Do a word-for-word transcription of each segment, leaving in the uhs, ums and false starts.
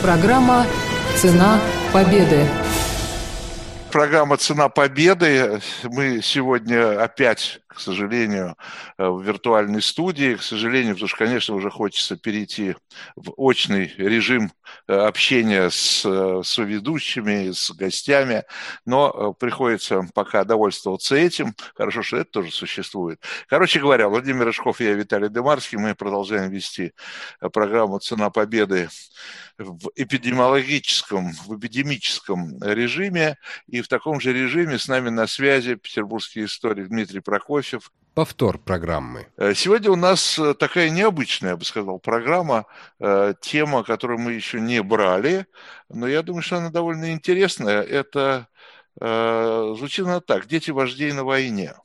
Программа «Цена победы». Программа «Цена победы». Мы сегодня опять, к сожалению, в виртуальной студии. К сожалению, потому что, конечно, уже хочется перейти в очный режим общения с соведущими, с гостями, но приходится пока довольствоваться этим. Хорошо, что это тоже существует. Короче говоря, Владимир Рыжков и я, Виталий Дымарский. Мы продолжаем вести программу «Цена победы» в эпидемиологическом, в эпидемическом режиме. И в таком же режиме с нами на связи петербургский историк Дмитрий Прокофьев. Повтор программы. Сегодня у нас такая необычная, я бы сказал, программа, тема, которую мы еще не брали, но я думаю, что она довольно интересная. Это звучит она так: дети вождей на войне.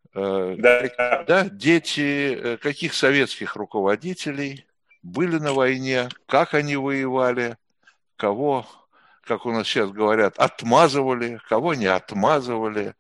Да. Да, дети каких советских руководителей были на войне, как они воевали, кого, как у нас сейчас говорят, отмазывали, кого не отмазывали,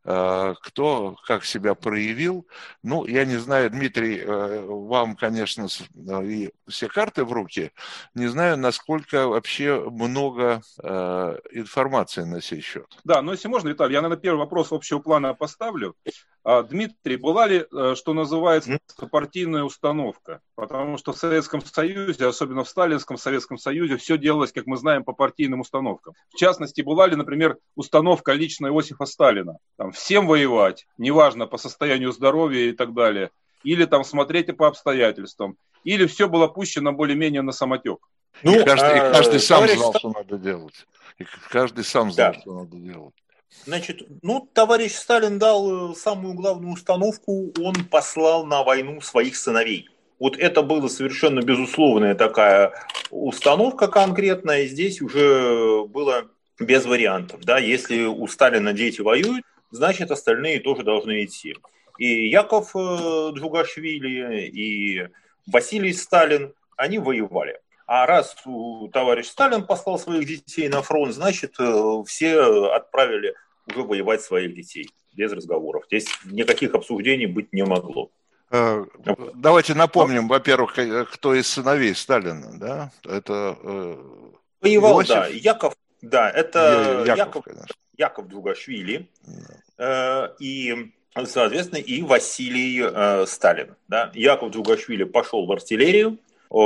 кто как себя проявил. Ну, я не знаю, Дмитрий, вам, конечно, и все карты в руки, не знаю, насколько вообще много информации на сей счет. Да, но если можно, Виталий, я, наверное, первый вопрос общего плана поставлю. Дмитрий, была ли, что называется, партийная установка? Потому что в Советском Союзе, особенно в Сталинском Советском Союзе, все делалось, как мы знаем, по партийным установкам. В частности, была ли, например, установка лично Иосифа Сталина? Там, всем воевать, неважно, по состоянию здоровья и так далее. Или там смотреть по обстоятельствам. Или все было пущено более-менее на самотек? Ну, и каждый, а, и каждый сам знал, Сталин... что надо делать. И каждый сам знал, да. что надо делать. Значит, ну, товарищ Сталин дал самую главную установку, он послал на войну своих сыновей. Вот это была совершенно безусловная такая установка конкретная, здесь уже было без вариантов. Да? Если у Сталина дети воюют, значит, остальные тоже должны идти. И Яков Джугашвили, и Василий Сталин, они воевали. А раз товарищ Сталин послал своих детей на фронт, значит, все отправили уже воевать своих детей. Без разговоров. Здесь никаких обсуждений быть не могло. Давайте напомним, во-первых, кто из сыновей Сталина, да? Это воевал, Иосиф? да. Яков, да, это Яков, Яков, Яков Джугашвили. Да. И, соответственно, и Василий Сталин. Да? Яков Джугашвили пошел в артиллерию.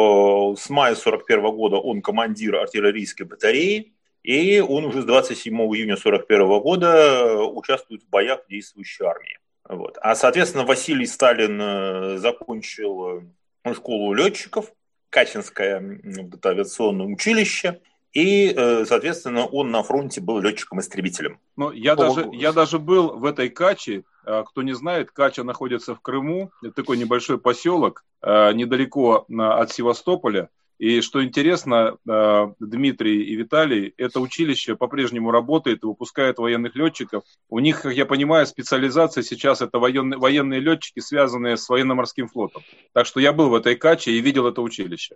С мая сорок первого года он командир артиллерийской батареи, и он уже с двадцать седьмого июня сорок первого года участвует в боях в действующей армии. Вот. А, соответственно, Василий Сталин закончил школу летчиков, Качинское авиационное училище, и, соответственно, он на фронте был летчиком-истребителем. Ну, я, даже, я даже был в этой Каче. Кто не знает, Кача находится в Крыму. Это такой небольшой поселок, недалеко от Севастополя. И что интересно, Дмитрий и Виталий, это училище по-прежнему работает и выпускает военных летчиков. У них, как я понимаю, специализация сейчас это военные, военные летчики, связанные с военно-морским флотом. Так что я был в этой Каче и видел это училище.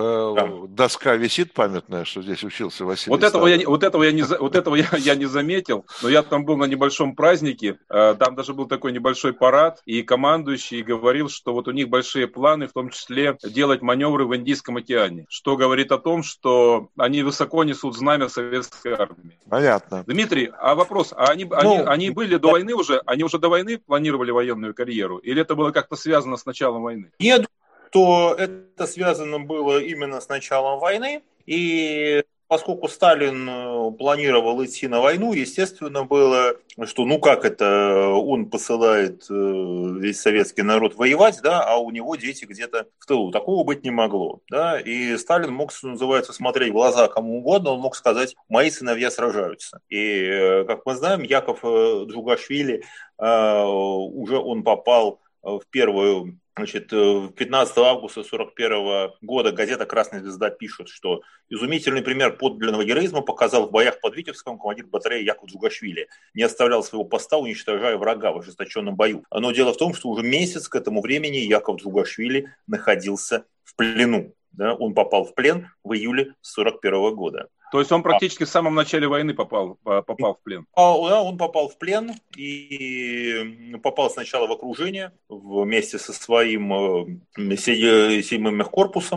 Доска висит памятная, что здесь учился Василий вот этого я, вот этого, я не, вот этого я, я не заметил, но я там был на небольшом празднике, там даже был такой небольшой парад, и командующий говорил, что вот у них большие планы, в том числе делать маневры в Индийском океане, что говорит о том, что они высоко несут знамя советской армии. Понятно. Дмитрий, а вопрос, а они, ну, они, они были до войны уже, они уже до войны планировали военную карьеру, или это было как-то связано с началом войны? Нет. То это связано было именно с началом войны, и поскольку Сталин планировал идти на войну, естественно было, что ну как это, он посылает весь советский народ воевать, да, а у него дети где-то в тылу. Такого быть не могло, да, и Сталин мог, что называется, смотреть в глаза кому угодно, он мог сказать: мои сыновья сражаются. И, как мы знаем, Яков Джугашвили, уже он попал в первую... Значит, пятнадцатого августа сорок первого года газета «Красная звезда» пишет, что изумительный пример подлинного героизма показал в боях под Витебском командир батареи Яков Джугашвили. Не оставлял своего поста, уничтожая врага в ожесточенном бою. Но дело в том, что уже месяц к этому времени Яков Джугашвили находился в плену. Да? Он попал в плен в июле сорок первого года. То есть он практически в самом начале войны попал, попал в плен? Да, он попал в плен и попал сначала в окружение вместе со своим седьмым мехкорпусом.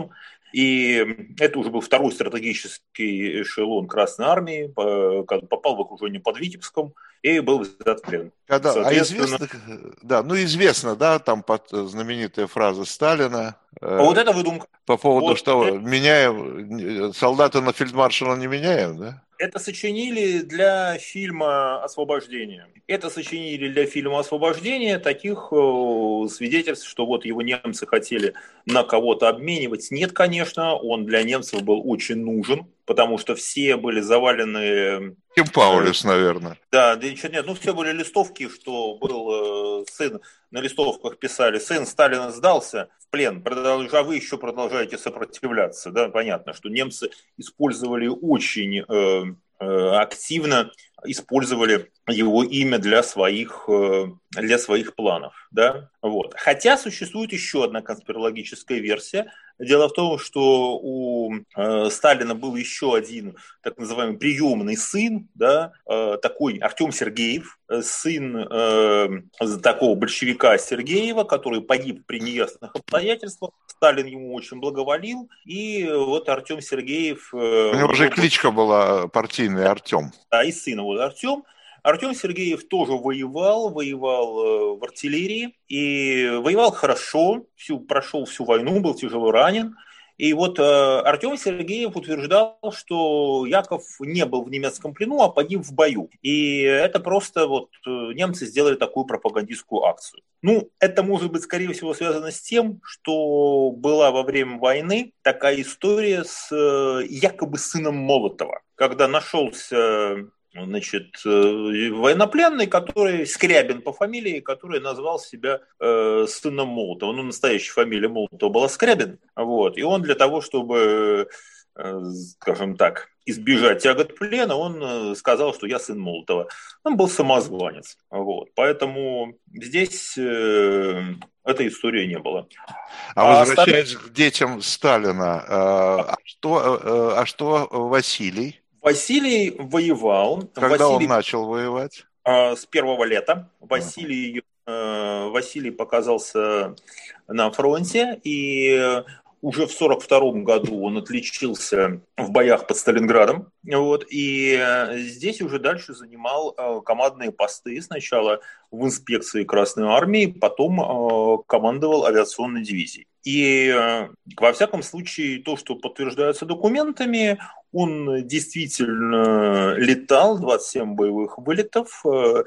И это уже был второй стратегический эшелон Красной Армии, попал в окружение под Витебском и был взят в плен. Когда, Соответственно... А известно, да, ну известно, да, там под знаменитая фраза Сталина. А вот это выдумка. По поводу, вот что это... меняем, солдата на фельдмаршала не меняем, да? Это сочинили для фильма «Освобождение». Это сочинили для фильма «Освобождение» таких свидетельств, что вот его немцы хотели на кого-то обменивать. Нет, конечно, он для немцев был очень нужен, потому что все были завалены... Ким Паулюс, наверное. Да, да ничего нет. Ну, все были листовки, что был э, сын, на листовках писали, сын Сталина сдался в плен, продолж... а вы еще продолжаете сопротивляться. Да, понятно, что немцы использовали очень э, э, активно, использовали его имя для своих, э, для своих планов. Да? Вот. Хотя существует еще одна конспирологическая версия. Дело в том, что у э, Сталина был еще один так называемый приемный сын, да, э, такой Артем Сергеев, сын э, такого большевика Сергеева, который погиб при неясных обстоятельствах. Сталин ему очень благоволил, и вот Артем Сергеев... Э, у него же кличка была партийная Артем. Да, и сын его Артем. Артем Сергеев тоже воевал, воевал в артиллерии, и воевал хорошо, всю, прошел всю войну, был тяжело ранен. И вот э, Артем Сергеев утверждал, что Яков не был в немецком плену, а погиб в бою. И это просто вот э, немцы сделали такую пропагандистскую акцию. Ну, это может быть, скорее всего, связано с тем, что была во время войны такая история с э, якобы сыном Молотова, когда нашелся... Значит, военнопленный, который Скрябин по фамилии, который назвал себя э, сыном Молотова. Ну, настоящая фамилия Молотова была Скрябин. Вот. И он для того, чтобы, э, скажем так, избежать тягот плена, он сказал, что я сын Молотова. Он был самозванец. Вот. Поэтому здесь э, этой истории не было. А, а возвращаясь Сталин... к детям Сталина, э, а, что, э, а что Василий? Василий воевал. Когда Василий, он начал воевать? Э, с первого лета. Василий, э, Василий показался на фронте, и уже в сорок втором году он отличился в боях под Сталинградом. Вот, и здесь уже дальше занимал э, командные посты. Сначала в инспекции Красной Армии, потом э, командовал авиационной дивизией. И э, во всяком случае, то, что подтверждается документами, он действительно летал, двадцать семь боевых вылетов, э,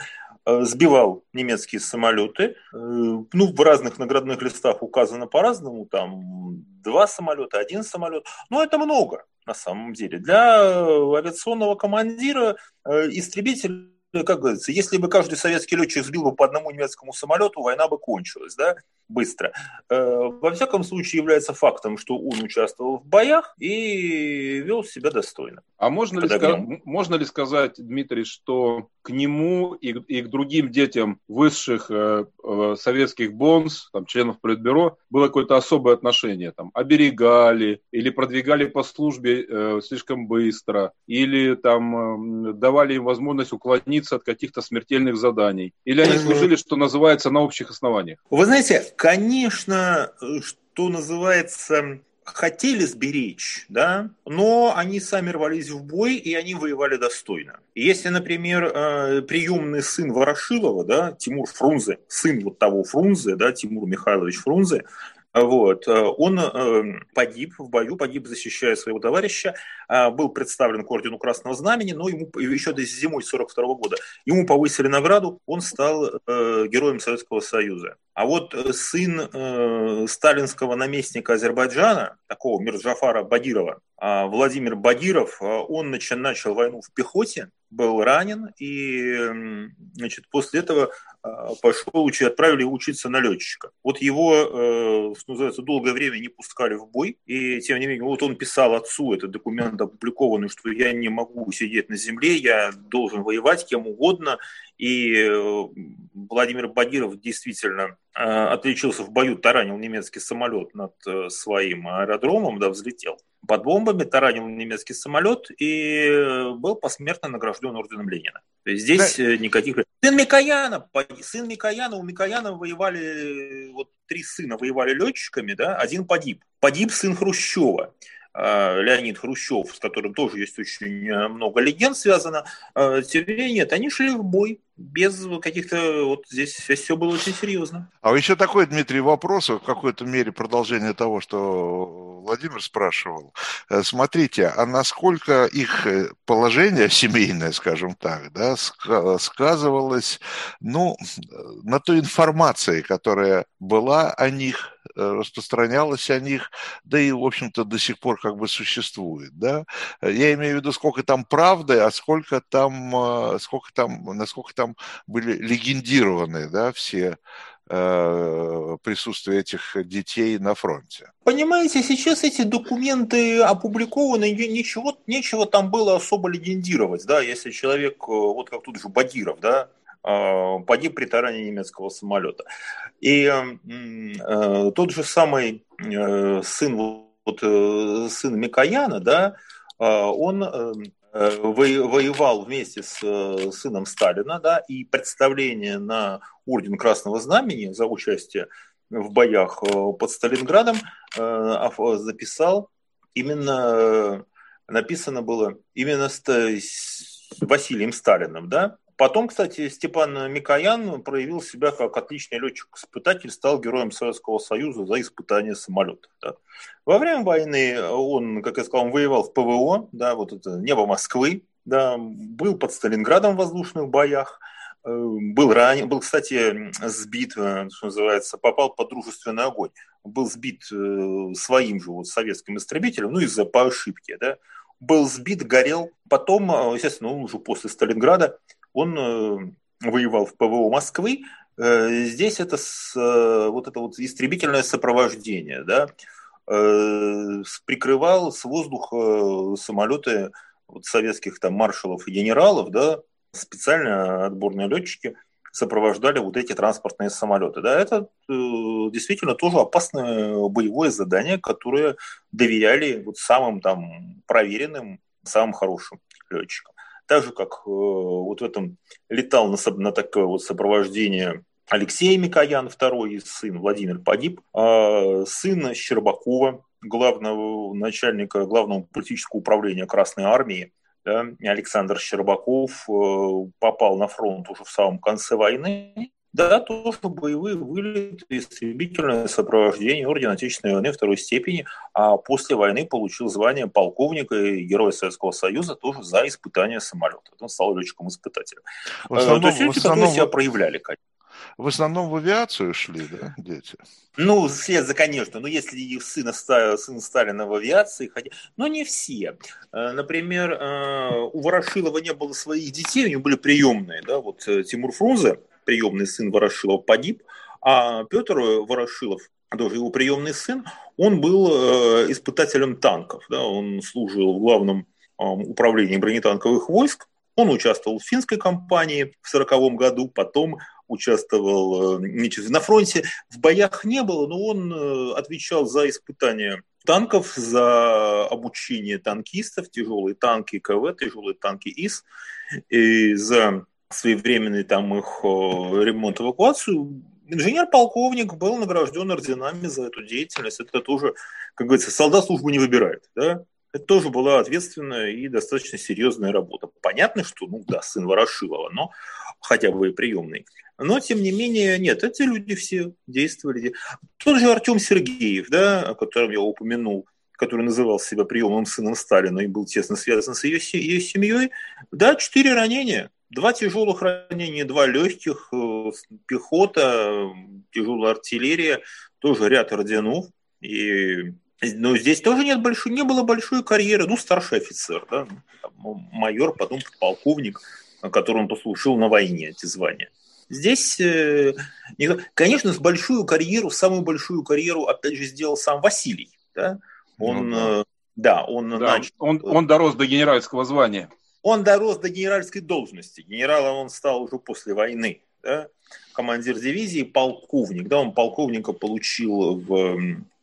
сбивал немецкие самолеты. Ну, в разных наградных листах указано по-разному, там два самолета, один самолет. Но это много на самом деле. Для авиационного командира истребитель, как говорится, если бы каждый советский летчик сбил бы по одному немецкому самолету, война бы кончилась, да, быстро. Во всяком случае, является фактом, что он участвовал в боях и вел себя достойно. А можно ли, ска- можно ли сказать, Дмитрий, что к нему и, и к другим детям высших э, э, советских бонс, там, членов Политбюро, было какое-то особое отношение? Там, оберегали или продвигали по службе э, слишком быстро, или там, э, давали им возможность уклониться от каких-то смертельных заданий, или они служили, что называется, на общих основаниях? Вы знаете, конечно, что называется... хотели сберечь, да, но они сами рвались в бой, и они воевали достойно. Если, например, приемный сын Ворошилова, да, Тимур Фрунзе, сын вот того Фрунзе, да, Тимур Михайлович Фрунзе, вот, он погиб в бою, погиб, защищая своего товарища, был представлен к ордену Красного Знамени, но ему еще до зимой сорок второго года ему повысили награду, он стал героем Советского Союза. А вот сын э, сталинского наместника Азербайджана, такого Мирджафара Бадирова, э, Владимир Бадиров, э, он начал, начал войну в пехоте, был ранен, и э, значит, после этого э, пошел учить, отправили учиться на летчика. Вот его, э, что называется, долгое время не пускали в бой, и тем не менее, вот он писал отцу, этот документ опубликованный, что я не могу сидеть на земле, я должен воевать кем угодно, и э, Владимир Бадиров действительно отличился в бою, таранил немецкий самолет над своим аэродромом, да, взлетел. под бомбами, таранил немецкий самолет и был посмертно награжден орденом Ленина. То есть здесь да. никаких... Сын Микояна, сын Микояна, у Микояна воевали, вот три сына воевали летчиками, да, один погиб. Погиб сын Хрущева. Леонид Хрущев, с которым тоже есть очень много легенд связано, тем не менее, нет, они шли в бой без каких-то, вот здесь все было очень серьезно. А еще такой, Дмитрий, вопрос, в какой-то мере продолжение того, что Владимир спрашивал. Смотрите, а насколько их положение семейное, скажем так, да, сказывалось, ну, на той информации, которая была о них, распространялась о них, да и, в общем-то, до сих пор как бы существует, да. Я имею в виду, сколько там правды, а сколько там, сколько там, насколько там были легендированы, да, все э, присутствие этих детей на фронте. Понимаете, сейчас эти документы опубликованы, ничего, нечего там было особо легендировать, да, если человек, вот как тут же Бадиров, да, погиб при таране немецкого самолета. И э, тот же самый э, сын, вот, э, сын Микояна, да, э, он э, воевал вместе с э, сыном Сталина, да, и представление на орден Красного Знамени за участие в боях э, под Сталинградом э, записал именно, э, написано было именно с, с Василием Сталиным, да. Потом, кстати, Степан Микоян проявил себя как отличный летчик-испытатель, стал героем Советского Союза за испытание самолетов. Да. Во время войны он, как я сказал, он воевал в ПВО, да, вот это небо Москвы, да, был под Сталинградом в воздушных боях, был ранен, был, кстати, сбит, что называется, попал под дружественный огонь, был сбит своим же вот советским истребителем, ну из-за по ошибке, да, был сбит, горел, потом, естественно, он уже после Сталинграда он э, воевал в ПВО Москвы. Э, здесь это с, э, вот это вот истребительное сопровождение, да, э, прикрывал с воздуха самолеты вот, советских там маршалов и генералов, да, специально отборные летчики сопровождали вот эти транспортные самолеты. Да, это э, действительно тоже опасное боевое задание, которое доверяли вот самым там проверенным, самым хорошим летчикам. Так же, как э, вот в этом летал на, на такое вот сопровождение Алексей Микоян, второй сын, Владимир погиб, а сын Щербакова, главного начальника главного политического управления Красной Армии, да, Александр Щербаков э, попал на фронт уже в самом конце войны. Да, тоже боевые вылеты, истребительное сопровождение ордена Отечественной войны второй степени, а после войны получил звание полковника и героя Советского Союза тоже за испытание самолета. Он стал летчиком-испытателем. В основном, То есть люди, основном, которые себя проявляли, конечно. В основном в авиацию шли, да, дети? Ну, вслед за, конечно, но если их сына, сын Сталина в авиации, хотя... но не все. Например, у Ворошилова не было своих детей, у него были приемные, да, вот Тимур Фрунзе, приемный сын Ворошилова, погиб, а Петр Ворошилов, тоже его приемный сын, он был испытателем танков, да, он служил в главном управлении бронетанковых войск, он участвовал в финской кампании в сороковом году, потом участвовал на фронте, в боях не было, но он отвечал за испытания танков, за обучение танкистов, тяжелые танки КВ, тяжелые танки ИС, и за своевременный там их ремонт, эвакуацию. Инженер-полковник был награжден орденами за эту деятельность. Это тоже, как говорится, солдат службу не выбирает, да? Это тоже была ответственная и достаточно серьезная работа. Понятно, что, ну да, сын Ворошилова, но хотя бы и приемный. Но, тем не менее, нет, эти люди все действовали. Тот же Артем Сергеев, да, о котором я упомянул, который называл себя приемным сыном Сталина и был тесно связан с ее, ее семьей, да, четыре ранения. Два тяжелых ранения, два легких, пехота, тяжелая артиллерия, тоже ряд орденов. И, но здесь тоже нет большой, не было большой карьеры. Ну, старший офицер, да, майор, потом полковник, который он послужил на войне, эти звания. Здесь, конечно, с большую карьеру, самую большую карьеру, опять же, сделал сам Василий. Да, он, ну, да. да, он, да, начал... он, он дорос до генеральского звания. Он дорос до генеральской должности. Генералом он стал уже после войны. Да? Командир дивизии, полковник. Да, он полковника получил в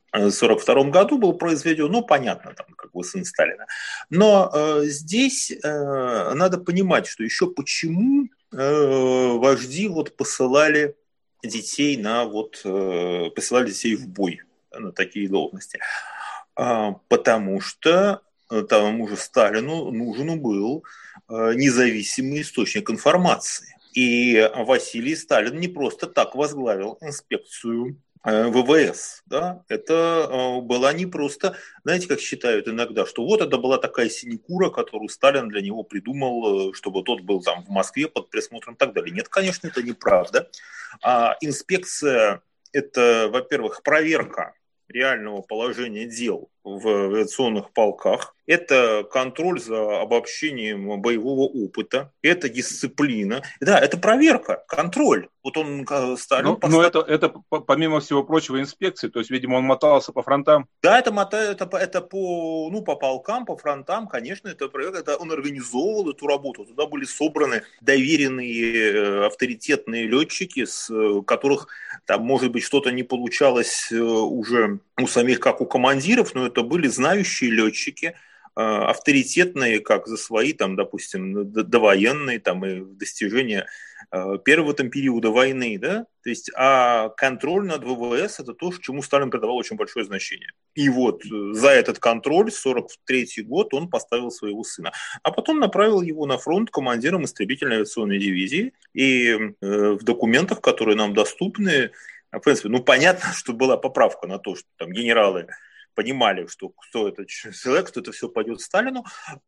сорок втором году был произведен, ну, понятно, там, как бы сын Сталина. Но э, здесь э, надо понимать, что еще почему э, вожди вот посылали детей на вот, э, посылали детей в бой, да, на такие должности. А, потому что тому же Сталину нужен был э, независимый источник информации. И Василий Сталин не просто так возглавил инспекцию ВВС, да, это была не просто, знаете, как считают иногда, что вот это была такая синекура, которую Сталин для него придумал, чтобы тот был там в Москве под присмотром и так далее. Нет, конечно, это неправда. А инспекция – это, во-первых, проверка реального положения дел в авиационных полках. Это контроль за обобщением боевого опыта. Это дисциплина. Да, это проверка, контроль. Вот он, Сталин... Но, поставил... но это, это, помимо всего прочего, инспекции. То есть, видимо, он мотался по фронтам. Да, это, это, это по, ну, по полкам, по фронтам, конечно, это, это он организовывал эту работу. Туда были собраны доверенные, авторитетные летчики, с которых там, может быть, что-то не получалось уже у самих, как у командиров, но это были знающие летчики, авторитетные, как за свои, там, допустим, довоенные там, и достижения первого там, периода войны. Да? То есть, а контроль над ВВС – это то, чему Сталин придавал очень большое значение. И вот за этот контроль, сорок третий год, он поставил своего сына. А потом направил его на фронт командиром истребительной авиационной дивизии. И э, в документах, которые нам доступны, в принципе, ну, понятно, что была поправка на то, что там генералы понимали, что кто этот человек, что это все пойдет Сталину,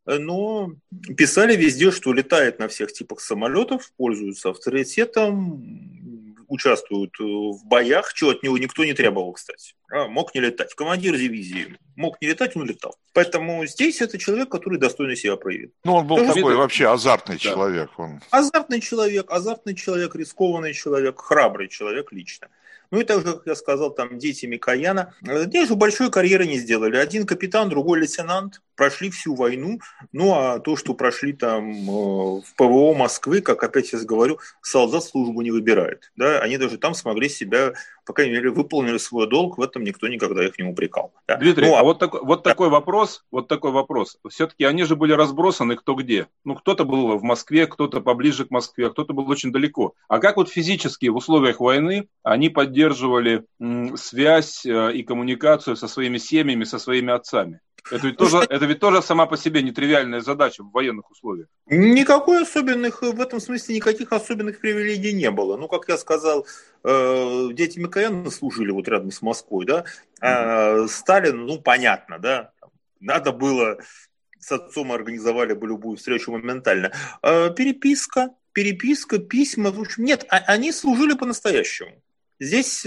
но писали везде, что летает на всех типах самолетов, пользуются авторитетом, участвуют в боях, чего от него никто не требовал, кстати. А, мог не летать. Командир дивизии мог не летать, он летал. Поэтому здесь это человек, который достойно себя проявил. Ну, он был Тоже такой это... вообще азартный да. человек. Он. Азартный человек, азартный человек, рискованный человек, храбрый человек лично. Ну и также, как я сказал, там дети Микояна. Те же большой карьеры не сделали. Один капитан, другой лейтенант. Прошли всю войну. Ну а то, что прошли там в ПВО Москвы, как опять я говорю, солдат службу не выбирает. Да? Они даже там смогли себя, по крайней мере, выполнили свой долг. В этом никто никогда их не упрекал. Да? Дмитрий, ну, а вот, так, вот да. такой вопрос, вот такой вопрос. Все-таки они же были разбросаны кто где. Ну, кто-то был в Москве, кто-то поближе к Москве, а кто-то был очень далеко. А как вот физически в условиях войны они поддерживали поддерживали м, связь э, и коммуникацию со своими семьями, со своими отцами. Это ведь, тоже, это ведь тоже сама по себе нетривиальная задача в военных условиях. Никакой особенных, в этом смысле никаких особенных привилегий не было. Ну, как я сказал, э, дети Микояна служили вот рядом с Москвой, да, а Сталин, ну, понятно, да, надо было, с отцом организовали бы любую встречу моментально. Э, переписка, переписка, письма, в общем, нет, они служили по-настоящему. Здесь,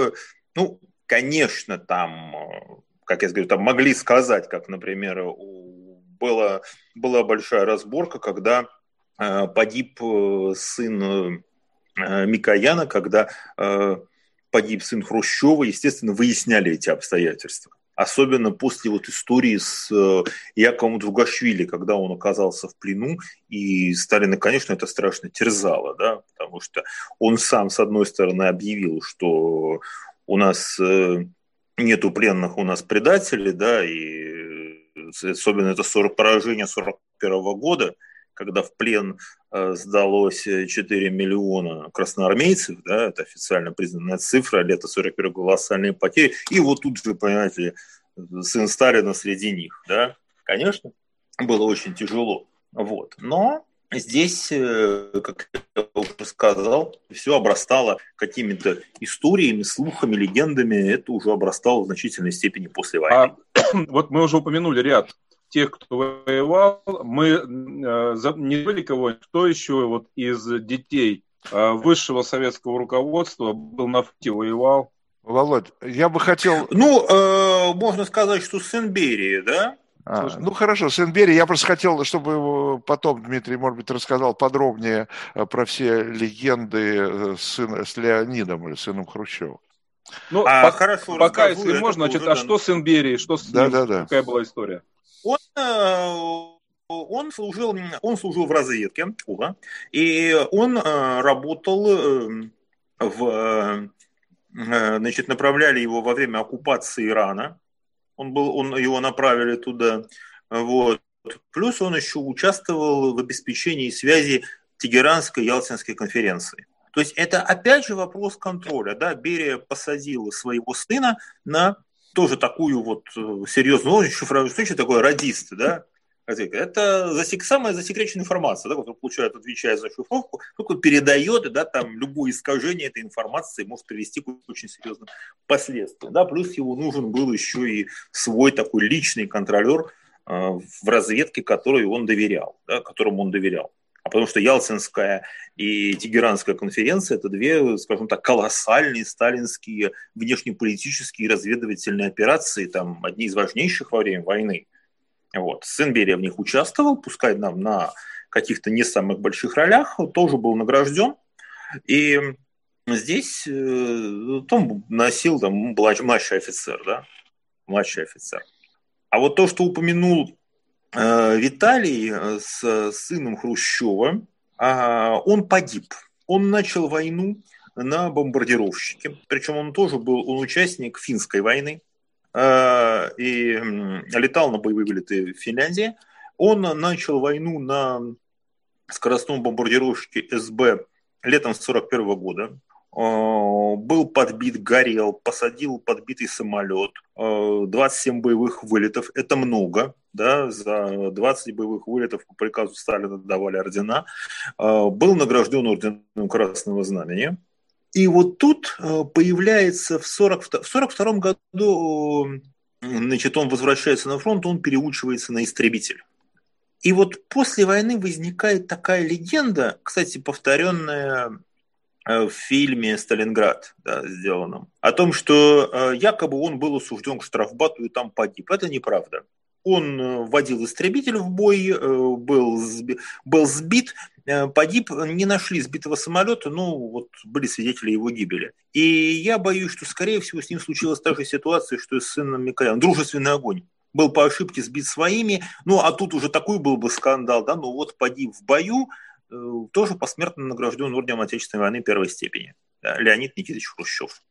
ну, конечно, там, как я говорю, там могли сказать, как, например, была, была большая разборка, когда погиб сын Микояна, когда погиб сын Хрущева, естественно, выясняли эти обстоятельства. Особенно после вот истории с Яковом Джугашвили, когда он оказался в плену, и Сталина, конечно, это страшно терзало, да, потому что он сам, с одной стороны, объявил, что у нас нету пленных, у нас предатели, да, и особенно это сорок поражение сорок первого года, когда в плен сдалось четыре миллиона красноармейцев, да, это официально признанная цифра, лето сорок первого колоссальные потери, и вот тут же, понимаете, сын Сталина среди них, да, конечно, было очень тяжело, вот, но здесь, как я уже сказал, все обрастало какими-то историями, слухами, легендами, это уже обрастало в значительной степени после войны. А, вот мы уже упомянули ряд тех, кто воевал, мы э, не забыли кого-нибудь, кто еще вот из детей э, высшего советского руководства был на фронте, воевал? Володь, я бы хотел... Ну, э, можно сказать, что сын Берии, да? А, ну хорошо, сын Берии. Я просто хотел, чтобы потом Дмитрий, может быть, рассказал подробнее про все легенды с, сын, с Леонидом или сыном Хрущева. Ну, а, по, хорошо, пока, расскажу, если можно, значит, а что сын Берии, что с да, ним, да, да. какая была история? Он, он, служил, он служил в разведке, и он работал в значит, направляли его во время оккупации Ирана. Он был, он, его направили туда. Вот. Плюс он еще участвовал в обеспечении связи Тегеранской Ялтинской конференции. То есть это опять же вопрос контроля. Да? Берия посадила своего сына на тоже такую вот серьезную шифровую встречу, такой радист, да? Это засек, самая засекреченная информация, да, которую получает, отвечая за шифровку, только передает, да, там любое искажение этой информации может привести к очень серьезным последствиям. Да, плюс ему нужен был еще и свой такой личный контролер э, в разведке, которой он доверял, да, которому он доверял. А потому что Ялтинская и Тегеранская конференция – это две, скажем так, колоссальные сталинские внешнеполитические разведывательные операции, там, одни из важнейших во время войны. Вот. Сын Берия в них участвовал, пускай нам на каких-то не самых больших ролях, тоже был награжден. И здесь э, там носил там, младший офицер, да, младший офицер. А вот то, что упомянул э, Виталий с сыном Хрущева, э, он погиб. Он начал войну на бомбардировщике. Причем он тоже был он участник финской войны. И летал на боевые вылеты в Финляндии. Он начал войну на скоростном бомбардировщике СБ летом сорок первого года. Был подбит, горел, посадил подбитый самолет. двадцать семь боевых вылетов. Это много. Да? За двадцать боевых вылетов по приказу Сталина давали ордена. Был награжден орденом Красного Знамени. И вот тут появляется в сорок втором году, значит, он возвращается на фронт, он переучивается на истребитель. И вот после войны возникает такая легенда, кстати, повторенная в фильме «Сталинград», да, сделанном, о том, что якобы он был осужден к штрафбату и там погиб. Это неправда. Он водил истребитель в бой, был, был сбит, погиб, не нашли сбитого самолета, ну вот были свидетели его гибели. И я боюсь, что скорее всего с ним случилась та же ситуация, что и с сыном Микояном. Дружественный огонь. Был по ошибке сбит своими, ну а тут уже такой был бы скандал, да, ну вот погиб в бою, тоже посмертно награжден орденом Отечественной войны первой степени. Да, Леонид Никитич Хрущев.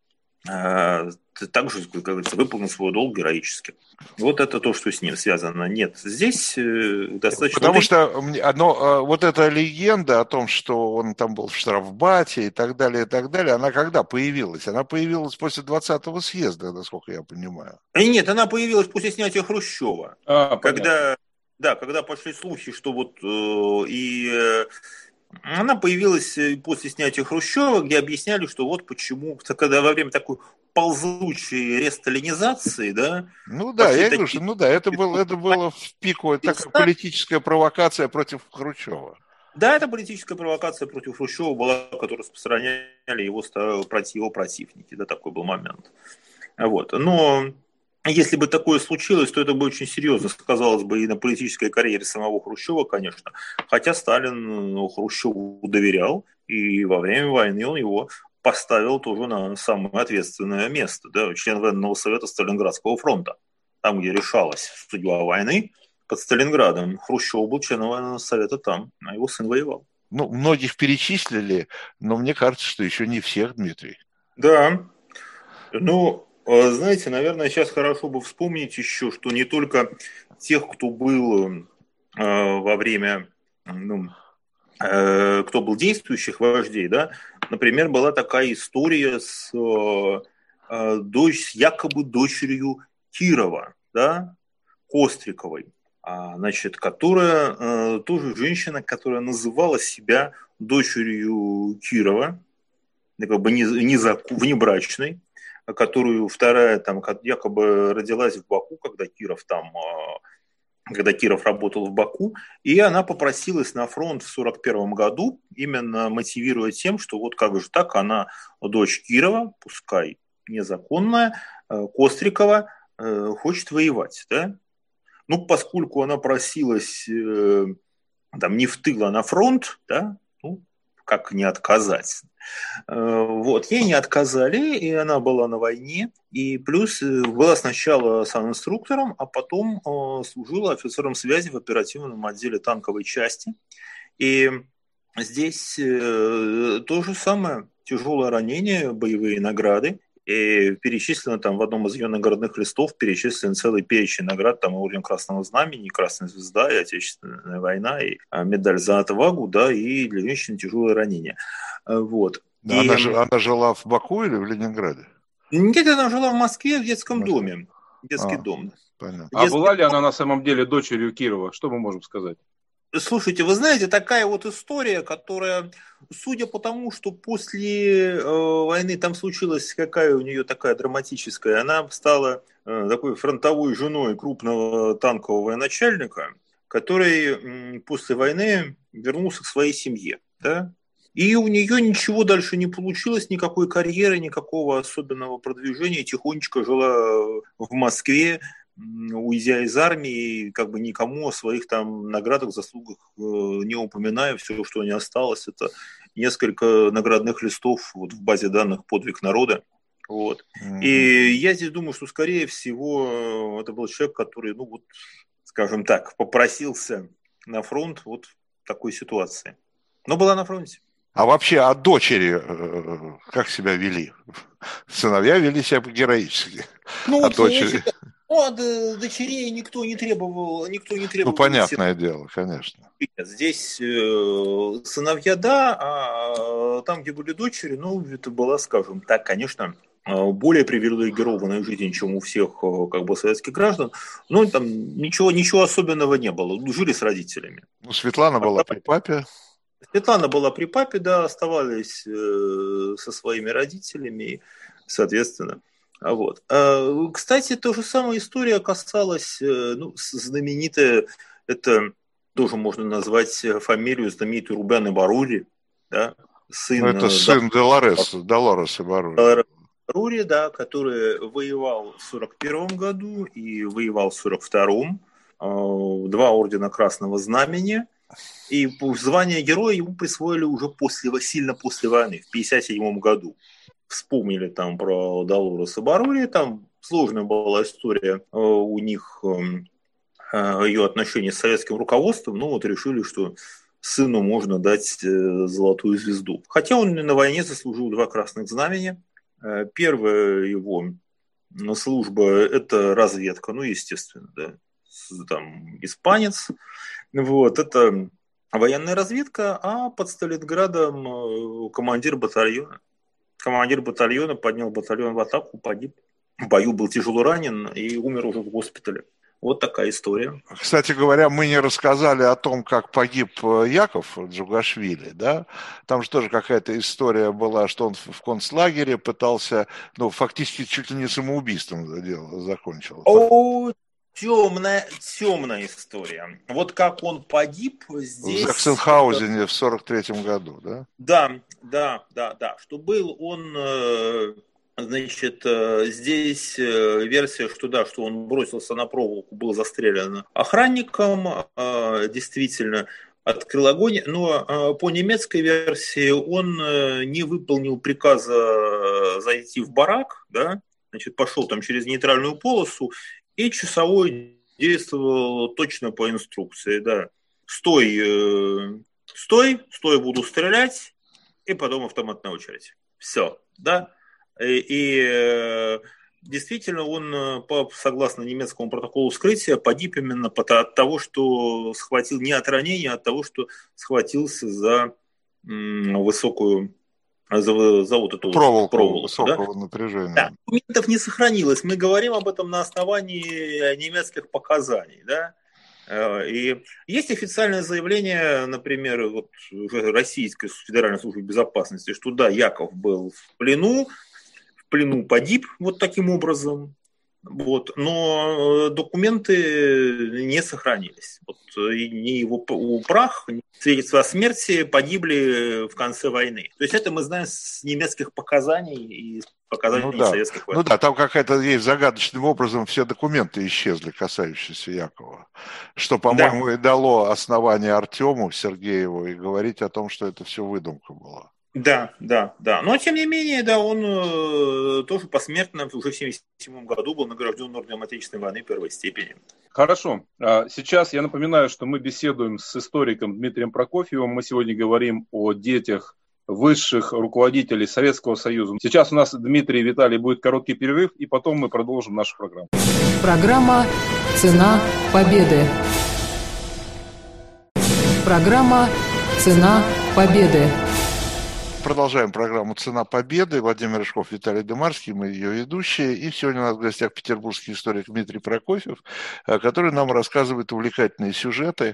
Также, как говорится, выполнил свой долг героически. Вот это то, что с ним связано. Нет, здесь достаточно... Потому что одно, вот эта легенда о том, что он там был в штрафбате и так далее, и так далее, она когда появилась? Она появилась после двадцатого съезда, насколько я понимаю. И нет, она появилась после снятия Хрущева. А, когда, да, когда пошли слухи, что вот э, и... Э, Она появилась после снятия Хрущева, где объясняли, что вот почему, когда во время такой ползучей ресталинизации, да... Ну да, я такие... говорю, что ну да, это было, это было в пику, такая политическая провокация против Хрущева. Да, это политическая провокация против Хрущева была, которую распространяли его, его противники, да, такой был момент. Вот, но... Если бы такое случилось, то это бы очень серьезно сказалось бы и на политической карьере самого Хрущева, конечно. Хотя Сталин Хрущеву доверял, и во время войны он его поставил тоже на самое ответственное место. Да, член военного совета Сталинградского фронта. Там, где решалась судьба войны, под Сталинградом. Хрущев был членом военного совета там, а его сын воевал. Ну, многих перечислили, но мне кажется, что еще не всех, Дмитрий. Да. Ну... Знаете, наверное, сейчас хорошо бы вспомнить еще, что не только тех, кто был э, во время, ну, э, кто был действующих вождей, да, например, была такая история с, э, дочь, с якобы дочерью Кирова, да, Костриковой, а, значит, которая э, тоже женщина, которая называла себя дочерью Кирова, как бы не, не заку, внебрачной, которую вторая там якобы родилась в Баку, когда Киров там, когда Киров работал в Баку, и она попросилась на фронт в сорок первом году, именно мотивируя тем, что вот как же так, она дочь Кирова, пускай незаконная, Кострикова, хочет воевать, да? Ну, поскольку она просилась там не в тыл, а на фронт, да, ну, как не отказать. Вот, ей не отказали, и она была на войне, и плюс была сначала санинструктором, а потом служила офицером связи в оперативном отделе танковой части. И здесь то же самое, тяжелое ранение, боевые награды, И перечислено там в одном из ее наградных листов, перечислен целый перечень наград, там Орден Красного Знамени, Красная Звезда, и Отечественная война, и медаль за отвагу, да, и для женщин тяжелое ранение. Вот. Да, и... она, она жила в Баку или в Ленинграде? Нет, она жила в Москве в детском Москве. доме. Детский а, дом. Понятно. А была ли она на самом деле дочерью Кирова? Что мы можем сказать? Слушайте, вы знаете, такая вот история, которая, судя по тому, что после э, войны там случилась какая у нее такая драматическая, она стала э, такой фронтовой женой крупного танкового военачальника, который э, после войны вернулся к своей семье, да? И у нее ничего дальше не получилось, никакой карьеры, никакого особенного продвижения, тихонечко жила в Москве, уйдя из армии, как бы никому о своих там наградах, заслугах не упоминая. Все, что не осталось, это несколько наградных листов вот в базе данных «Подвиг народа». Вот. Mm-hmm. И я здесь думаю, что, скорее всего, это был человек, который, ну вот, скажем так, попросился на фронт вот в такой ситуации. Но была на фронте. А вообще, а дочери как себя вели? Сыновья вели себя героически. Ну, а вот, дочери... Ну, а дочерей никто не требовал, никто не требовал. Ну, понятное дело, конечно. Здесь э, сыновья, да, а там, где были дочери, ну, это была, скажем так, конечно, более привилегированная жизнь, чем у всех, как бы, советских граждан. Но там ничего, ничего особенного не было. Жили с родителями. Ну, Светлана была при папе. Светлана была при папе, да, оставались э, со своими родителями, соответственно. Вот. Кстати, та же самая история касалась, ну, знаменитая, это тоже можно назвать фамилию знаменитую Рубяны Барури, да, сын... Ну, это сын Долорес, Долореса Барури. Барури, да, который воевал в сорок первом году и воевал в сорок втором, два ордена Красного Знамени, и звание героя ему присвоили уже после, сильно после войны, в пятьдесят седьмом году. Вспомнили там про Долореса Барури, там сложная была история у них, ее отношения с советским руководством, но вот решили, что сыну можно дать золотую звезду. Хотя он на войне заслужил два красных знамени. Первая его служба – это разведка, ну, естественно, да, там испанец, вот, это военная разведка, а под Сталинградом командир батальона. Командир батальона поднял батальон в атаку, погиб. В бою был тяжело ранен и умер уже в госпитале. Вот такая история. Кстати говоря, мы не рассказали о том, как погиб Яков Джугашвили, да? Там же тоже какая-то история была, что он в концлагере пытался, ну, фактически чуть ли не самоубийством дело закончилось. О, темная, темная история. Вот как он погиб здесь... В Заксенхаузене в сорок третьем году, да? Да, да, да, да. Что был он... Значит, здесь версия, что да, что он бросился на проволоку, был застрелен охранником, действительно открыл огонь, но по немецкой версии он не выполнил приказа зайти в барак, да, значит, пошел там через нейтральную полосу, и часовой действовал точно по инструкции, да. Стой, стой, стой, буду стрелять, и потом автоматная очередь. Все, да. И, и действительно он, по, согласно немецкому протоколу вскрытия, погиб именно от того, что схватил не от ранения, а от того, что схватился за м, высокую, за, за вот эту проволоку, проволоку, высокого да? напряжения. Да, документов не сохранилось. Мы говорим об этом на основании немецких показаний, да? И есть официальное заявление, например, вот, Российской Федеральной службы безопасности, что да, Яков был в плену, в плену погиб вот таким образом, вот, но документы не сохранились. Вот, и ни его прах, ни свидетельства о смерти погибли в конце войны. То есть это мы знаем с немецких показаний и показаний ну, да. советских войн. Ну да, там какая-то есть загадочным образом все документы исчезли, касающиеся Якова. Что, по-моему, да. и дало основание Артему Сергееву и говорить о том, что это все выдумка была. Да, да, да. Но, тем не менее, да, он э, тоже посмертно уже в семьдесят седьмом году был награжден Орденом Отечественной войны первой степени. Хорошо. Сейчас я напоминаю, что мы беседуем с историком Дмитрием Прокофьевым. Мы сегодня говорим о детях высших руководителей Советского Союза. Сейчас у нас, Дмитрий и Виталий, будет короткий перерыв, и потом мы продолжим нашу программу. Программа «Цена победы». Программа «Цена победы». Продолжаем программу «Цена победы». Владимир Рыжков, Виталий Демарский, мы ее ведущие. И сегодня у нас в гостях петербургский историк Дмитрий Прокофьев, который нам рассказывает увлекательные сюжеты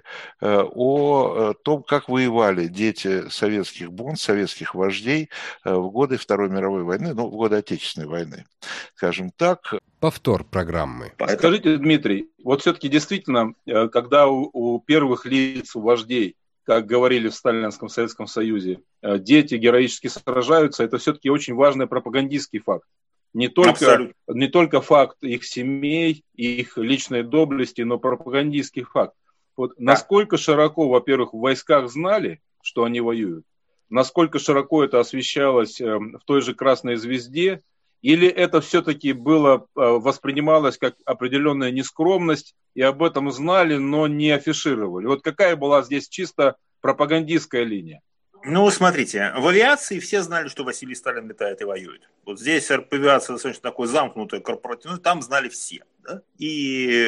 о том, как воевали дети советских бонд, советских вождей в годы Второй мировой войны, ну, в годы Отечественной войны, скажем так. Повтор программы. Скажите, Дмитрий, вот все-таки действительно, когда у, у первых лиц, у вождей, как говорили в Сталинском Советском Союзе, дети героически сражаются, это все-таки очень важный пропагандистский факт. Не только, не только факт их семей, их личной доблести, но пропагандистский факт. Вот да. Насколько широко, во-первых, в войсках знали, что они воюют, насколько широко это освещалось в той же «Красной звезде», или это все-таки было, воспринималось как определенная нескромность, и об этом знали, но не афишировали? Вот какая была здесь чисто пропагандистская линия? Ну, смотрите, в авиации все знали, что Василий Сталин летает и воюет. Вот здесь авиация достаточно такой замкнутый, корпоративный, там знали все. Да? И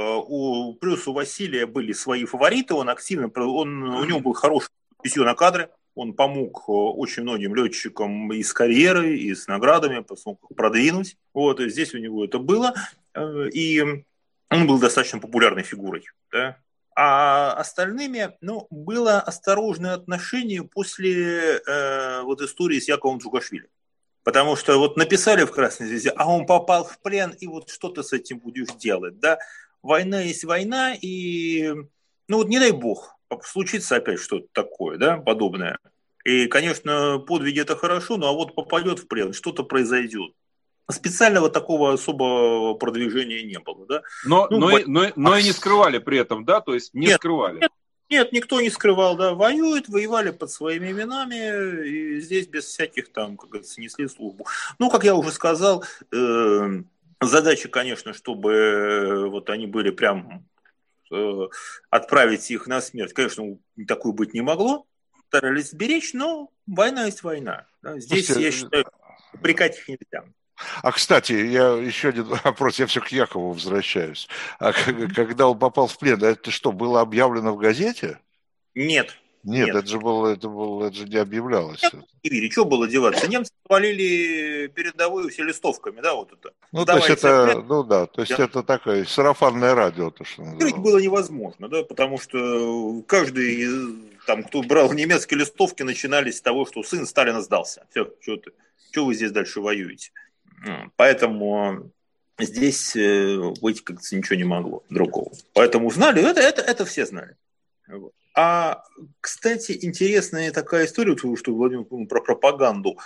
у, плюс у Василия были свои фавориты, он активно, он, у него был хороший визион на кадры. Он помог очень многим летчикам и с карьерой, и с наградами, смог продвинуть. Вот, и здесь у него это было. И он был достаточно популярной фигурой. Да? А остальными, ну, было осторожное отношение после э, вот истории с Яковом Джугашвили. Потому что вот написали в «Красной звезде», а он попал в плен, и вот что ты с этим будешь делать? Да? Война есть война, и ну вот не дай бог. Случится опять что-то такое, да, подобное. И, конечно, подвиги это хорошо, но а вот попадет в плен, что-то произойдет. Специального такого особого продвижения не было, да. Но, ну, но, во... и, но, но и не скрывали при этом, да, то есть не нет, скрывали. Нет, нет, никто не скрывал, да, воюют, воевали под своими именами, и здесь без всяких там, как говорится, несли службу. Ну, как я уже сказал, э, задача, конечно, чтобы э, вот они были прям... отправить их на смерть, конечно, такое быть не могло, старались сберечь, но война есть война. Да? Здесь, Слушайте, я считаю, упрекать их нельзя. А, кстати, я еще один вопрос, я все к Якову возвращаюсь. А когда он попал в плен, это что, было объявлено в газете? Нет. Нет, Нет. Это же было, это было, это же не объявлялось. Нет, что было деваться? Немцы валили передовую все листовками, да, вот это. Ну, то есть это, ну да, то есть да. это такое сарафанное радио, то, что называлось. Открыть было невозможно, да, потому что каждый, там, кто брал немецкие листовки, начинались с того, что сын Сталина сдался. Все, что ты, что вы здесь дальше воюете? Поэтому здесь быть как-то ничего не могло другого. Поэтому знали, это, это, это все знали. Вот. А, кстати, интересная такая история, что Владимир про пропаганду.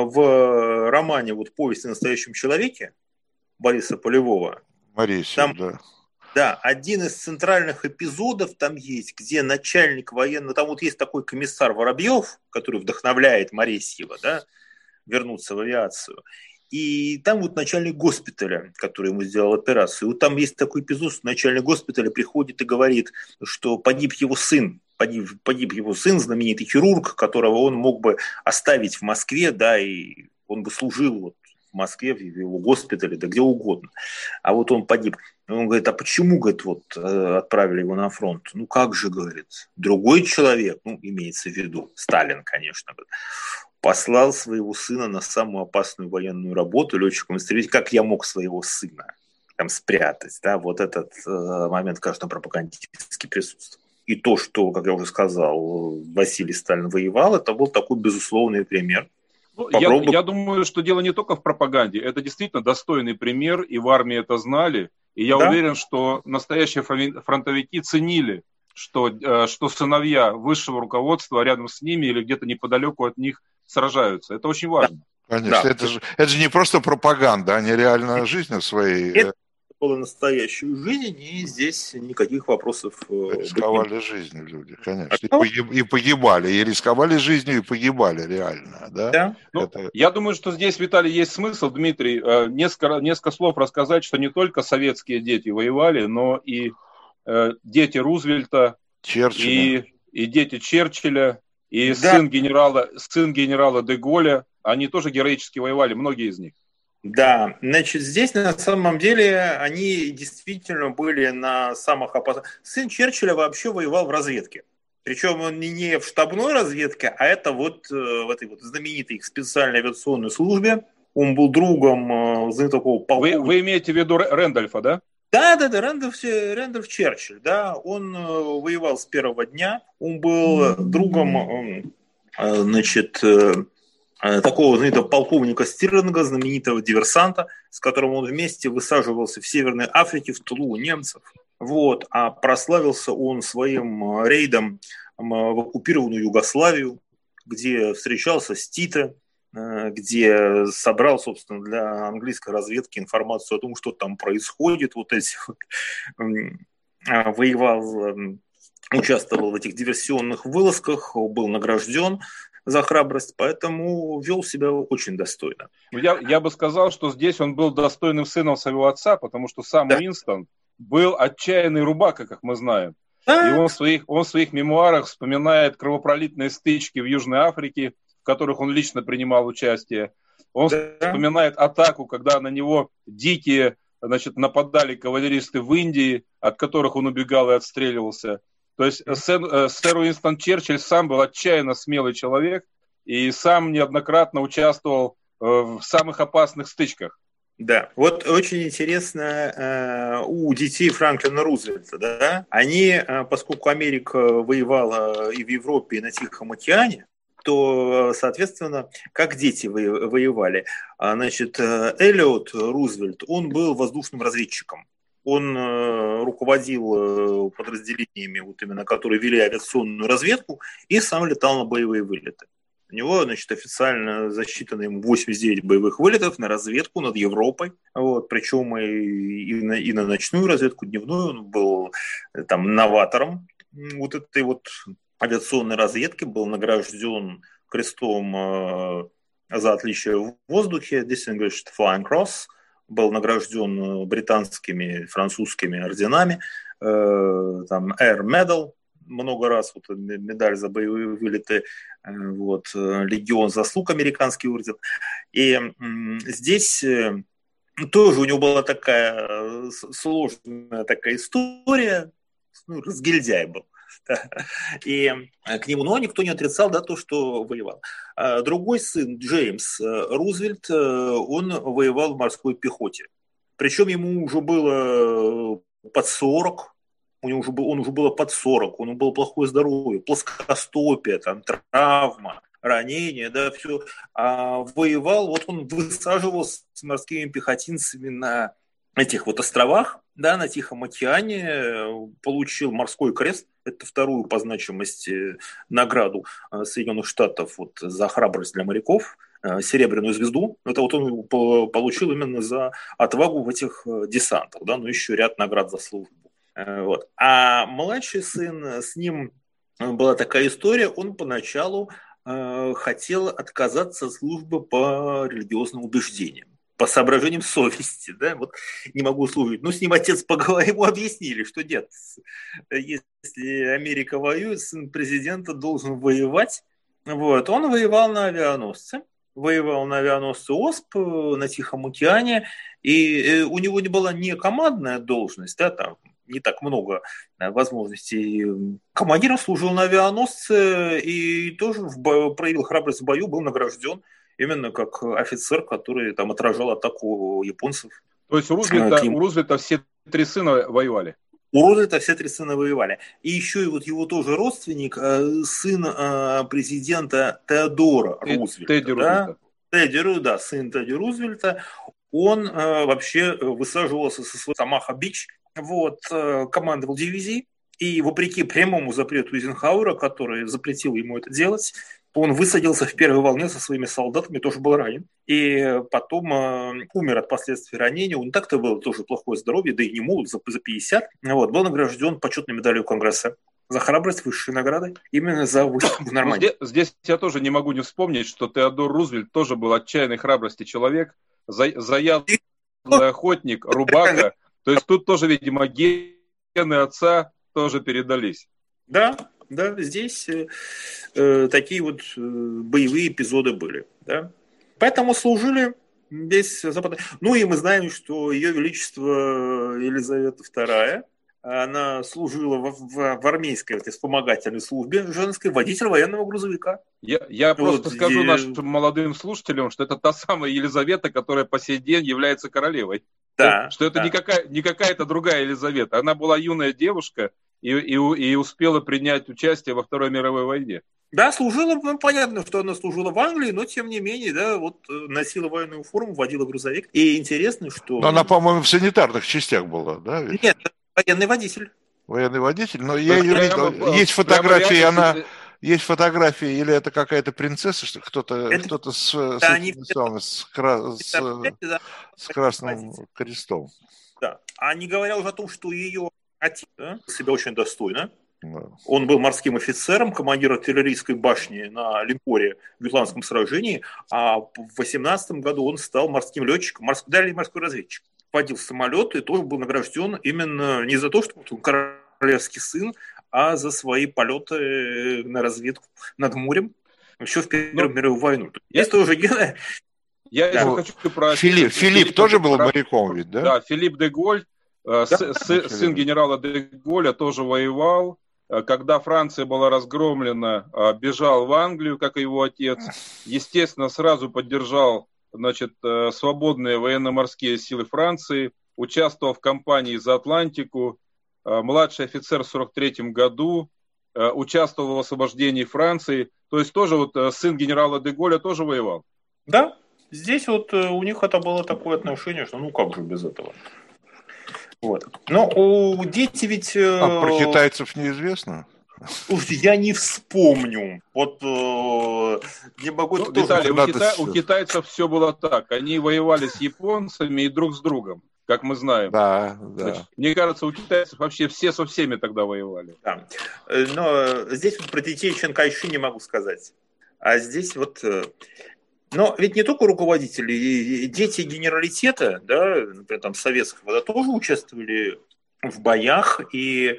В романе вот «Повесть о настоящем человеке» Бориса Полевого. Моресьев, там, да. Да, один из центральных эпизодов там есть, где начальник военного, там вот есть такой комиссар Воробьев, который вдохновляет Моресьева, да, вернуться в авиацию. И там вот начальник госпиталя, который ему сделал операцию, вот там есть такой эпизод, что начальник госпиталя приходит и говорит, что погиб его сын, погиб, погиб его сын, знаменитый хирург, которого он мог бы оставить в Москве, да, и он бы служил вот в Москве, в его госпитале, да где угодно. А вот он погиб. Он говорит, а почему, говорит, вот отправили его на фронт? Ну как же, говорит, другой человек, ну имеется в виду Сталин, конечно, говорит, послал своего сына на самую опасную военную работу летчиком-истребителем. Как я мог своего сына там спрятать? Да? Вот этот э, момент, конечно, пропагандистски присутствует. И то, что, как я уже сказал, Василий Сталин воевал, это был такой безусловный пример. Ну, Попробуй... я, я думаю, что дело не только в пропаганде. Это действительно достойный пример, и в армии это знали. И я да? уверен, что настоящие фронтовики ценили, что, э, что сыновья высшего руководства рядом с ними или где-то неподалеку от них сражаются. Это очень важно. Конечно, да. это, же, это же не просто пропаганда, они реально жизнь своей. Это было настоящую жизнь, и здесь никаких вопросов. Рисковали жизнью люди, конечно. И, погиб, и погибали, и рисковали жизнью, и погибали реально. Да? Да. Ну, это... Я думаю, что здесь, Виталий, есть смысл, Дмитрий, несколько, несколько слов рассказать, что не только советские дети воевали, но и э, дети Рузвельта, и, и дети Черчилля, и да. сын генерала, сын генерала де Голля, они тоже героически воевали, многие из них. Да, значит, здесь на самом деле они действительно были на самых опасных. Сын Черчилля вообще воевал в разведке. Причем он не в штабной разведке, а это вот в этой вот знаменитой специальной авиационной службе. Он был другом знаменитого полковника. Вы, вы имеете в виду Рэндольфа, да? Да, да, да, Рэндольф, Рэндольф Черчилль, да, он воевал с первого дня. Он был другом, значит, такого знаменитого полковника Стирлинга, знаменитого диверсанта, с которым он вместе высаживался в Северной Африке в тылу у немцев. Вот. А прославился он своим рейдом в оккупированную Югославию, где встречался с Тито, где собрал, собственно, для английской разведки информацию о том, что там происходит. Вот эти вот, воевал, участвовал в этих диверсионных вылазках, был награжден за храбрость, поэтому вел себя очень достойно. Я, я бы сказал, что здесь он был достойным сыном своего отца, потому что сам да. Уинстон был отчаянный рубака, как мы знаем. Да. И он в, своих, он в своих мемуарах вспоминает кровопролитные стычки в Южной Африке, в которых он лично принимал участие. Он да. вспоминает атаку, когда на него дикие, значит, нападали кавалеристы в Индии, от которых он убегал и отстреливался. То есть сэр, сэр Уинстон Черчилль сам был отчаянно смелый человек и сам неоднократно участвовал в самых опасных стычках. Да, вот очень интересно у детей Франклина Рузвельта, да, они, поскольку Америка воевала и в Европе, и на Тихом океане, то, соответственно, как дети воевали. Значит, Эллиот Рузвельт, он был воздушным разведчиком. Он руководил подразделениями, вот именно, которые вели авиационную разведку, и сам летал на боевые вылеты. У него, значит, официально засчитано ему восемьдесят девять боевых вылетов на разведку над Европой. Вот, причем и, и, на, и на ночную разведку, дневную. Он был там новатором вот этой вот авиационной разведки, был награжден крестом э, за отличие в воздухе, Distinguished Flying Cross, был награжден британскими, французскими орденами, э, там Air Medal много раз, вот, медаль за боевые вылеты, э, вот, Легион заслуг, американский орден. И э, здесь э, тоже у него была такая сложная такая история, ну, разгильдяй был. И к нему, но никто не отрицал, да, то, что воевал. Другой сын, Джеймс Рузвельт, он воевал в морской пехоте. Причем ему уже было под сорок, у него уже был, он уже было под сорок, у него было плохое здоровье, плоскостопие, там, травма, ранение, да, все. А воевал, вот он высаживался с морскими пехотинцами на этих вот островах, да, на Тихом океане, получил морской крест, это вторую по значимости награду Соединенных Штатов вот, за храбрость для моряков, серебряную звезду. Это вот он получил именно за отвагу в этих десантах, да, но еще ряд наград за службу. Вот. А младший сын, с ним была такая история, он поначалу э, хотел отказаться от службы по религиозным убеждениям, по соображениям совести, да, вот не могу служить. Ну, с ним отец поговорил, ему объяснили, что нет, если Америка воюет, сын президента должен воевать. Вот, он воевал на авианосце, воевал на авианосце ОСП на Тихом океане, и у него не была не командная должность, да, там не так много возможностей. Командиром служил на авианосце и тоже в бою, проявил храбрость в бою, был награжден именно как офицер, который там отражал атаку японцев. То есть у Рузвельта, у Рузвельта все три сына воевали? У Рузвельта все три сына воевали. И еще и вот его тоже родственник, сын президента Теодора Рузвельта. Тедди да? Рузвельта. Тедди, да, сын Тедди Рузвельта. Он вообще высаживался со своего Самаха-Бич, вот, командовал дивизией. И вопреки прямому запрету Эйзенхауэра, который запретил ему это делать, он высадился в первой волне со своими солдатами, тоже был ранен. И потом э, умер от последствий ранения. Он так-то был тоже плохое здоровье, да и не молод, за, за пятьдесят. Вот, был награжден почетной медалью Конгресса за храбрость, высшей наградой, именно за высадку в Нормандии. Здесь, здесь я тоже не могу не вспомнить, что Теодор Рузвельт тоже был отчаянной храбрости человек, за, заядлый охотник, рубака. То есть тут тоже, видимо, гены отца тоже передались. Да, да, здесь э, такие вот э, боевые эпизоды были, да. Поэтому служили весь Запад. Ну и мы знаем, что Ее Величество Елизавета вторая, она служила в, в, в армейской вот, вспомогательной службе женской, водитель военного грузовика. Я, я вот просто скажу где... нашим молодым слушателям, что это та самая Елизавета, которая по сей день является королевой. Да, что это да. не, какая, не какая-то другая Елизавета. Она была юная девушка и, и, и успела принять участие во Второй мировой войне. Да, служила, ну, понятно, что она служила в Англии, но тем не менее, да, вот носила военную форму, водила грузовик. И интересно, что... Но она, по-моему, в санитарных частях была, да? Ведь? Нет, военный водитель. Военный водитель, но я ее прямо, видел. Есть прямо фотографии, реально... она... Есть фотографии, или это какая-то принцесса, что кто-то, это... кто-то с, да, с, они... самым, с, кра... с, да, с красным крестом. Да. А не говоря уже о том, что ее отец да, себя очень достойно. Да. Он был морским офицером, командиром артиллерийской башни на линкоре в Ютландском сражении, а в восемнадцатом году он стал морским летчиком, морской, дальний морской разведчик. Водил самолет и тоже был награжден именно не за то, что он королевский сын, а за свои полеты на разведку над морем еще в Первую Но... мировую войну. Есть тоже Гена. Я да. еще хочу про... Филипп, Филипп, Филипп тоже был про... моряком ведь, да? Да, Филипп де Голль, да? с, с, сын генерала де Голля, тоже воевал. Когда Франция была разгромлена, бежал в Англию, как и его отец. Естественно, сразу поддержал, значит, свободные военно-морские силы Франции, участвовал в кампании за Атлантику, младший офицер в сорок третьем году, участвовал в освобождении Франции. То есть тоже вот сын генерала де Голля тоже воевал. Да, здесь вот у них это было такое отношение, что ну как же без этого. Вот. Но у дети ведь... А про китайцев неизвестно? Я не вспомню. Вот э, не могу... Ну, Виталий, у, кита... у китайцев все было так. Они воевали с японцами и друг с другом, как мы знаем. Да, да. Значит, мне кажется, у китайцев вообще все со всеми тогда воевали. Да. Но здесь вот про детей Чанкайши не могу сказать. А здесь вот... Но ведь не только руководители, дети генералитета, да, например, там советского, да, тоже участвовали в боях, и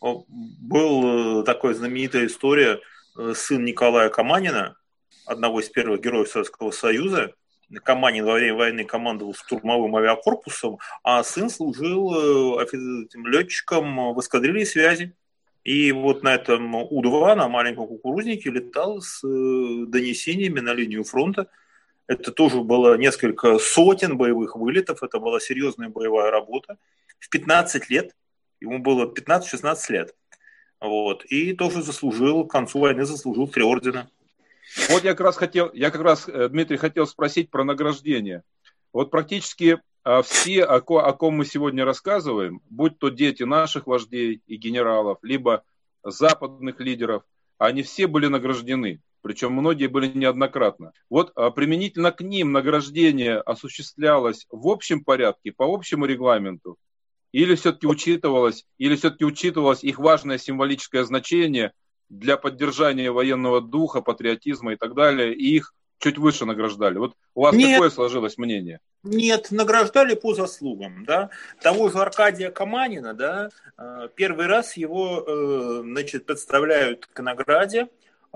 была такая знаменитая история, сын Николая Каманина, одного из первых героев Советского Союза. Каманин во время войны командовал штурмовым авиакорпусом, а сын служил летчиком в эскадрилье связи. И вот на этом У два, на маленьком кукурузнике, летал с донесениями на линию фронта. Это тоже было несколько сотен боевых вылетов, это была серьезная боевая работа. В пятнадцать лет, ему было пятнадцать-шестнадцать лет. Вот. И тоже заслужил, к концу войны заслужил три ордена. Вот я как раз хотел, я как раз, Дмитрий, хотел спросить про награждение. Вот практически все, о ком мы сегодня рассказываем, будь то дети наших вождей и генералов, либо западных лидеров, они все были награждены. Причем многие были неоднократно. Вот применительно к ним награждение осуществлялось в общем порядке, по общему регламенту, или все-таки учитывалось, или все-таки учитывалось их важное символическое значение для поддержания военного духа, патриотизма и так далее, и их чуть выше награждали. Вот у вас Нет. какое сложилось мнение? Нет, награждали по заслугам, да. Того же Аркадия Каманина, да, первый раз его, значит, представляют к награде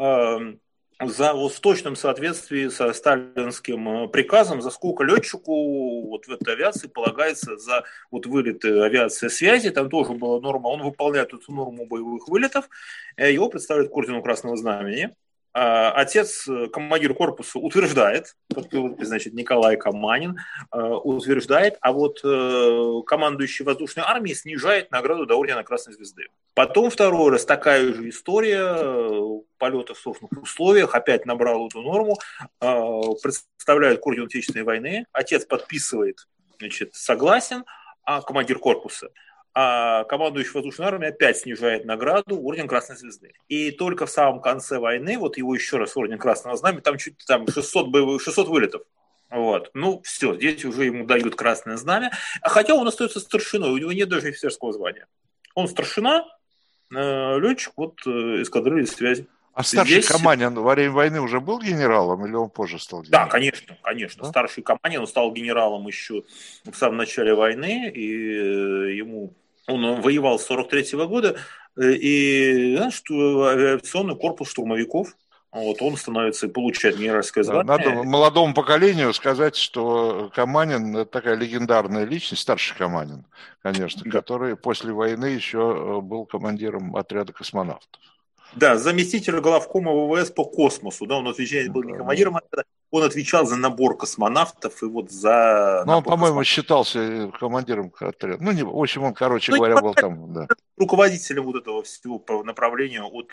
за вот, в точном соответствии со сталинским приказом, за сколько летчику вот в этой авиации полагается за вот вылет авиации связи, там тоже была норма, он выполняет эту норму боевых вылетов, его представляют к ордену Красного Знамени. Отец, командир корпуса, утверждает, значит, Николай Каманин утверждает, а вот командующий воздушной армией снижает награду до ордена Красной Звезды. Потом второй раз такая же история, полета в сложных условиях, опять набрал эту норму, представляет к ордену Отечественной войны, отец подписывает, значит, согласен, а командир корпуса. А командующий воздушной армией опять снижает награду орден Красной Звезды. И только в самом конце войны, вот его еще раз орден Красного Знамени, там чуть там шестьсот, боевых, шестьсот вылетов. Вот. Ну, все, здесь уже ему дают Красное Знамя. А хотя он остается старшиной, у него нет даже офицерского звания. Он старшина, э, летчик, вот э, эскадрильи связи. А старший здесь... Каманин во время войны уже был генералом или он позже стал генералом? Да, конечно, конечно. Да? Старший Каманин, он стал генералом еще в самом начале войны, и ему... Он воевал с сорок третьего года. и знаешь, авиационный корпус штурмовиков. Вот, он становится и получает генеральское звание. Надо молодому поколению сказать, что Каманин – это такая легендарная личность, старший Каманин, конечно, да. который после войны еще был командиром отряда космонавтов. Да, заместитель главкома ВВС по космосу. Да, он отвечает, был не командиром отряда, он отвечал за набор космонавтов и вот за... Ну, он, по-моему, считался командиром отряда. Ну, не, в общем, он, короче ну, говоря, был там... Да. Руководителем вот этого всего по направлению от...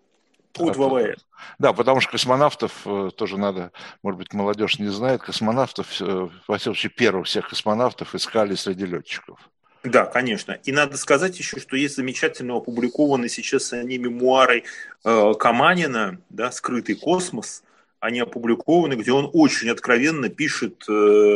От ВВС. Да, потому что космонавтов тоже надо, может быть, молодежь не знает, космонавтов, во всяком случае, первых всех космонавтов искали среди летчиков. Да, конечно. И надо сказать еще, что есть замечательно опубликованные сейчас они мемуары э, Каманина, да, «Скрытый космос». Они опубликованы, где он очень откровенно пишет, э,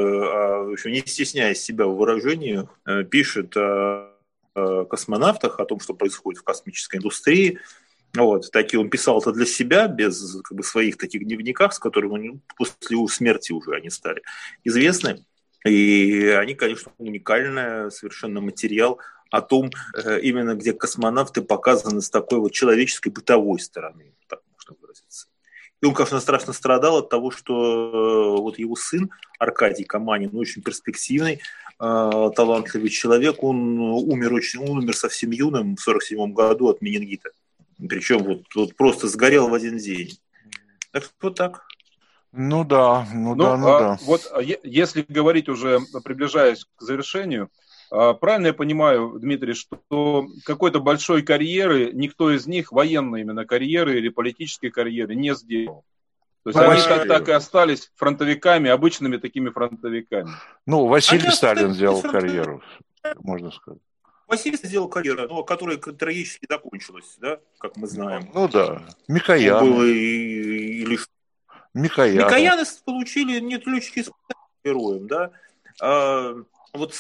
э, не стесняясь себя в выражениях, э, пишет о, о космонавтах, о том, что происходит в космической индустрии. Вот, такие он писал это для себя, без как бы, своих таких дневниках, с которыми они, после его смерти уже они стали известны. И они, конечно, уникальный совершенно материал о том, именно где космонавты показаны с такой вот человеческой бытовой стороны, так можно выразиться. И он, конечно, страшно страдал от того, что вот его сын Аркадий Каманин, очень перспективный, талантливый человек, он умер, очень, он умер совсем юным в сорок седьмом году от менингита. Причем вот, вот просто сгорел в один день. Так что вот так. Ну да, ну, ну да, ну а, да. Вот если говорить уже, приближаясь к завершению, правильно я понимаю, Дмитрий, что какой-то большой карьеры никто из них, военной именно карьеры или политической карьеры, не сделал? То есть они так, так и остались фронтовиками, обычными такими фронтовиками. Ну, Василий они Сталин сделал карьеру, можно сказать. Василий сделал карьеру, ну, которая трагически закончилась, да, как мы знаем. Ну да, Микоян. Было и, и лишь... Микоян. Микояны получили не летчики с героем, да. А, вот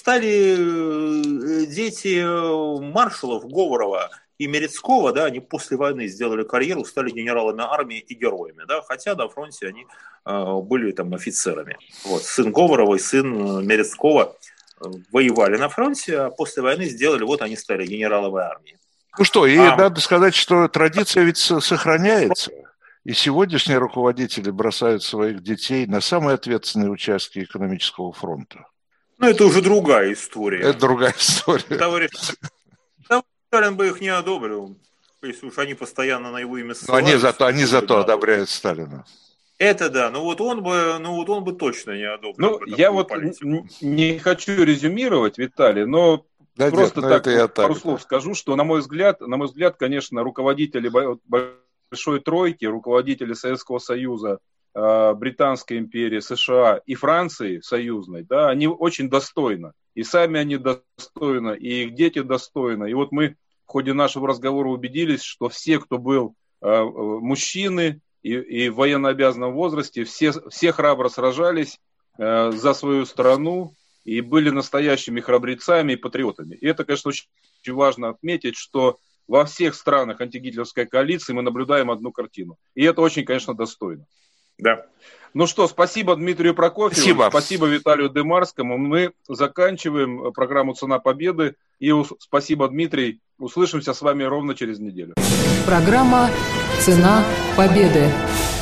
стали дети маршалов Говорова и Мерецкого, да, они после войны сделали карьеру, стали генералами армии и героями, да, хотя на фронте они а, были там офицерами. Вот, сын Говорова и сын Мерецкого воевали на фронте, а после войны сделали, вот они стали генералами армии. Ну что, и а, надо сказать, что традиция ведь сохраняется. И сегодняшние руководители бросают своих детей на самые ответственные участки экономического фронта. Ну, это уже другая история. Это другая история. Товарищ Сталин бы их не одобрил, если уж они постоянно на его имя ссылаются. Но они зато, они зато одобряют Сталина. Это да, ну вот он бы, ну вот он бы точно не одобрил. Ну, я вот политику. Не хочу резюмировать, Виталий, но да, просто нет, так, вот, так пару так. слов скажу, что, на мой взгляд, на мой взгляд, конечно, руководители Большой Тройки, руководители Советского Союза, Британской империи, США и Франции союзной, да, они очень достойны. И сами они достойны, и их дети достойны. И вот мы в ходе нашего разговора убедились, что все, кто был э, мужчины и, и в военнообязанном возрасте, все, все храбро сражались э, за свою страну и были настоящими храбрецами и патриотами. И это, конечно, очень, очень важно отметить, что во всех странах антигитлеровской коалиции мы наблюдаем одну картину. И это очень, конечно, достойно. Да. Ну что, спасибо Дмитрию Прокофьеву, спасибо, спасибо Виталию Демарскому. Мы заканчиваем программу «Цена победы». И спасибо, Дмитрий. Услышимся с вами ровно через неделю. Программа «Цена победы».